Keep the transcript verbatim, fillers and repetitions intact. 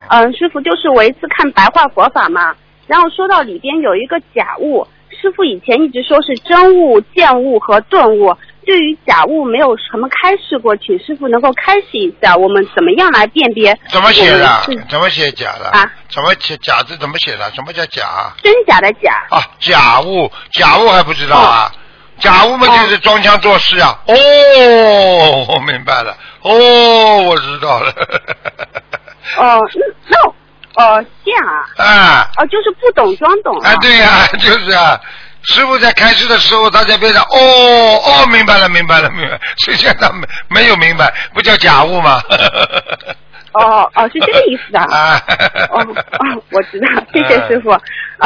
嗯、呃，师傅，就是我一次看白话佛法嘛，然后说到里边有一个假物，师傅以前一直说是真物、见物和顿物，对于假物没有什么开示过，请师傅能够开示一下，我们怎么样来辨别？ 怎么写的？怎么写假的？ 啊？怎么写假字？怎么写的？什么叫假？ 真假的假。 啊，假物，假物还不知道啊？哦、假物嘛就是装腔作势啊。哦，我明白了。哦，我知道了。 哦，那哦这样啊？ 啊。 哦，就是不懂装懂啊。 啊，对呀、啊，就是啊。师傅在开示的时候，他在边上，哦哦，明白了，明白了，明白了。实际上他没没有明白，不叫假物吗？ 哦哦，是这个意思的。啊。哦哦，我知道，谢谢师傅。